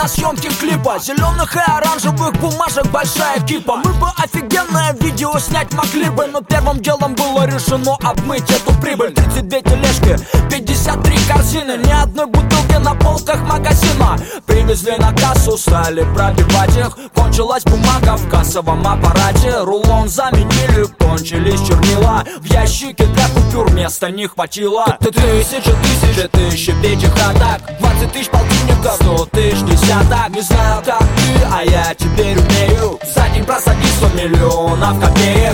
съемки клипа. Зеленых и оранжевых бумажек большая кипа. Мы бы офигенное видео снять могли бы, но первым делом было решено обмыть эту прибыль. 32 тележки, 53 корзины, ни одной бутылки на полках магазина. Привезли на кассу, стали пробивать их. Кончилась бумага в кассовом аппарате. Рулон заменили, кончились чернила. В ящике для купюр места не хватило. Тысячи пятихаток, 20 тысяч полтинников, 100 тысяч десяток. Не знаю как ты, а я теперь умею за день просадить 100 миллионов копеек.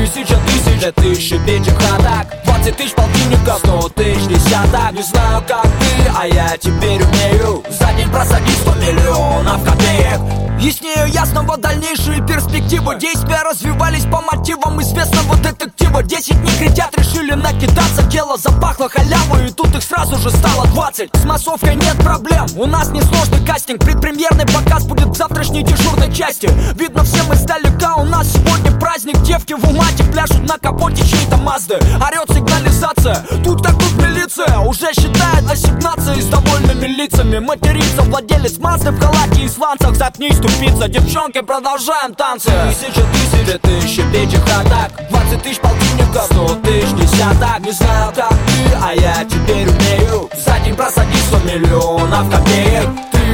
Тысячи пятихаток, 20 тысяч полтинников, 100 тысяч десяток. Не знаю как ты, а я теперь умею за день просадить 100 миллионов копеек. Яснее ясного дальнейшие перспективы. Действия развивались по мотивам известного детектива. 10 негритят решили накидаться. Дело запахло халявой, и тут их сразу же стало 20. С массовкой нет проблем, у нас несложный кастинг. Предпремьерный показ будет в завтрашней дежурной части. Видно всем издалека, у нас сегодня праздник. Девки в умате пляшут на капоте чьей-то Мазды. Орет сигнализация, тут как тут милиция. Уже считает ассигнации с довольными лицами. Матерится владелец Мазды в халате и сланцах. Заткнись, тупица, девчонки, продолжаем танцы. Тысячи пятихаток, 20 тысяч полтинников, 100 тысяч десяток. Не знаю как ты, а я теперь умею за день просадить 100 миллионов копеек.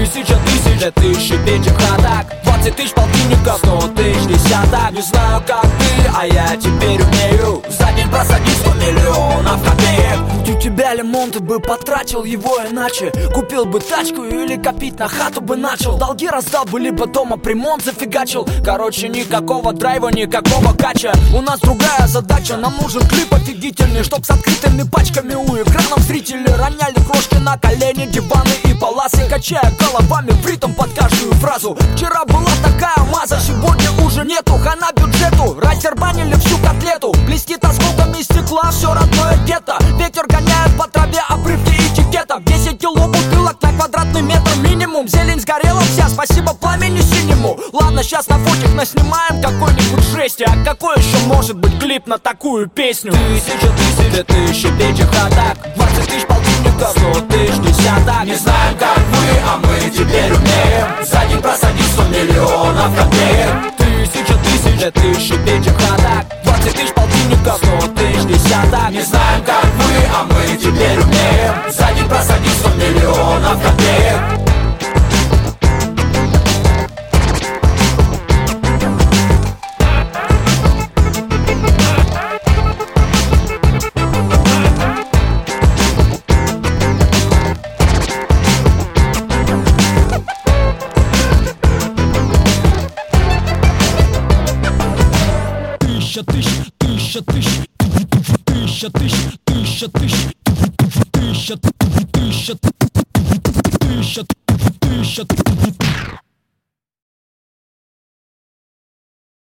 Тысячи пятихаток, 20 тысяч полтинников, 100 тысяч десяток. Не знаю как ты, а я теперь умею за день просадить 100 миллионов копеек. Будь у тебя лимон, ты бы потратил его иначе. Купил бы тачку или копить на хату бы начал. Долги раздал бы, либо дома ремонт зафигачил. Короче, никакого драйва, никакого кача. У нас другая задача, нам нужен клип офигительный, чтоб с открытыми пачками у экранов зрители роняли крошки на колени, диваны и паласы, качая головами в ритм под каждую фразу. Вчера была такая маза, сегодня уже нету. Хана бюджету, раздербанили всю котлету. Блестит осколками стекла все родное где-то. Ветер гоняет по траве обрывки этикетов. 10 кило бутылок на квадратный метр минимум. Зелень сгорела вся, спасибо пламени синему. Ладно, сейчас на фотик наснимаем какой-нибудь жести. А какой еще может быть клип на такую песню? Тысячи пятихаток, 20 тысяч полтинников, 100 тысяч десяток. Не знаем как вы, а мы теперь умеем за день просадить 100 миллионов копеек. Тысячи пятихаток, 20 тысяч полтинников, 100 тысяч десяток. Не знаем как вы, а мы теперь умеем за день просадить 100 миллионов копеек. Тысяча